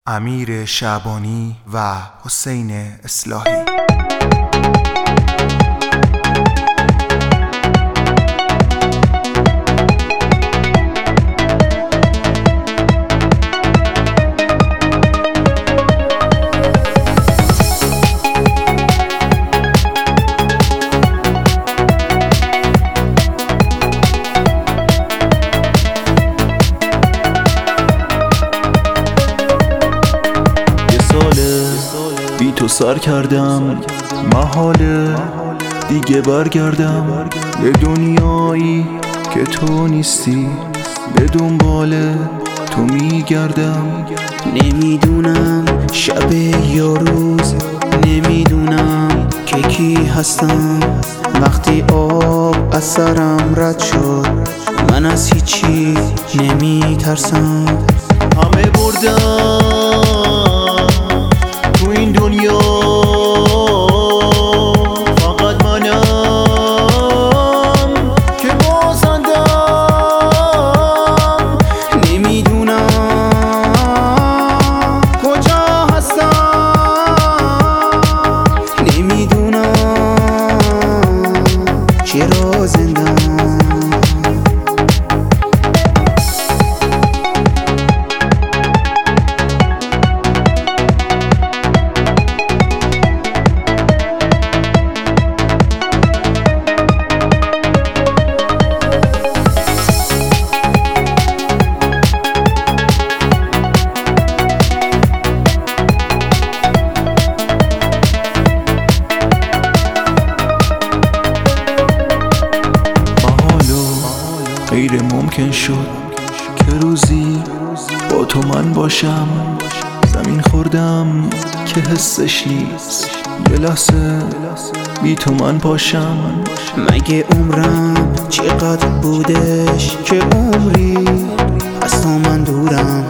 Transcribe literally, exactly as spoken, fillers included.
امیر شعبانی و حسین اصلاحی. بی تو سر کردم، محاله دیگه برگردم به دنیایی که تو نیستی، به دنبال تو میگردم. نمیدونم شب یا روز، نمیدونم که کی هستم. وقتی آب از سرم رد شد، من از هیچی نمیترسم. همه بردم تو این دنیا، فقط منم که بازندم. نمیدونم کجا هستم، نمیدونم چرا زندم. غیر ممکن شد که روزی با تو من باشم. زمین خوردم که حسش نیست، یه لحظه بی تو من پاشم. مگه عمرم چقدر بودش که عمری از تو من دورم.